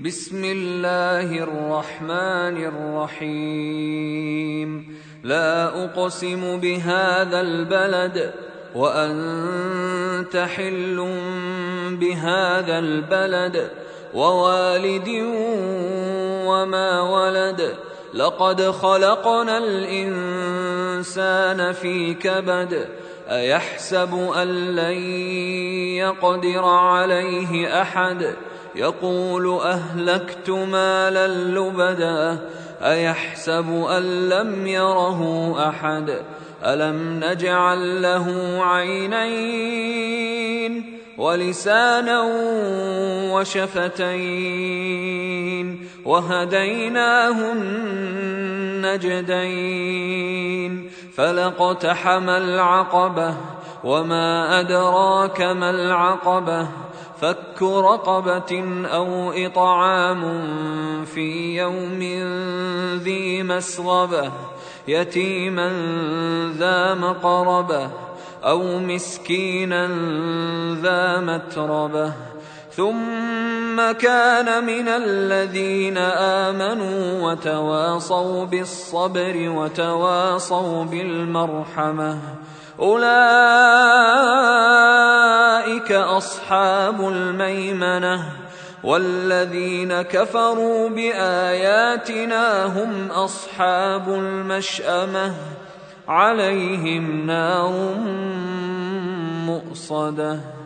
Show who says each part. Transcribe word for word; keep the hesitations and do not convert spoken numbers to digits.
Speaker 1: بسم الله الرحمن الرحيم. لا أقسم بهذا البلد وأنت حل بهذا البلد ووالد وما ولد لقد خلقنا الإنسان في كبد أيحسب أن لن يقدر عليه أحد يقول أهلكت مالا لبدا أيحسب أن لم يره أحد ألم نجعل له عينين ولسانا وشفتين وهديناه النجدين فلاقتحم العقبة وما أدراك ما العقبة فك رقبة أو إطعام في يوم ذي مسغبة يتيما ذا مقربة أو مسكينا ذا متربة ثم كان من الذين آمنوا وتواصوا بالصبر وتواصوا بالمرحمة أولئك أصحاب الميمنة والذين كفروا بآياتنا هم أصحاب المشأمة عليهم نار مؤصدة.